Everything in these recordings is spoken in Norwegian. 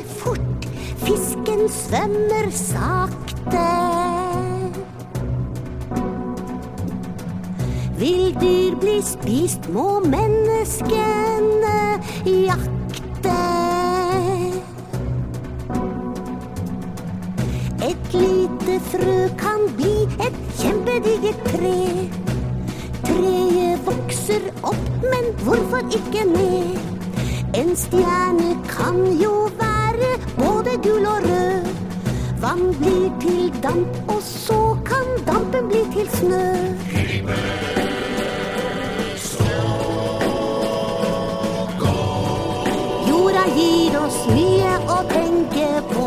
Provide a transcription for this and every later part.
fort, fisken svømmer sakte. Vil dyr bli spist, må menneskene jakte. Et lite frø kan bli et kjempedigert tre. Treet vokser opp, men hvorfor ikke mer? En stjerne kan jo være både gul og rød. Vann blir til damp, og så kan dampen bli til snø. Jorda gir oss mye å tenke på.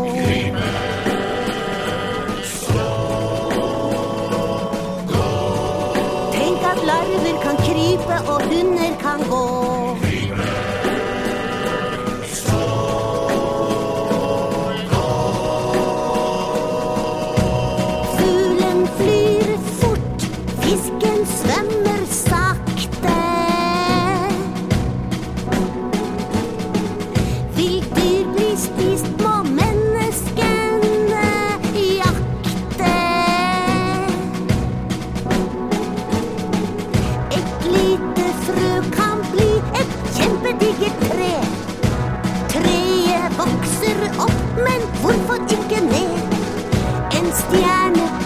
Tenk at larver kan krype og hunder kan gå. Fuglen flyr fort, fisken svømmer sakte. Vil dyr bli spist, må menneskene jakte. Et lite frø kan bli et kjempedigert tre. Treet vokser opp, men hvorfor ikke ned? En stjerne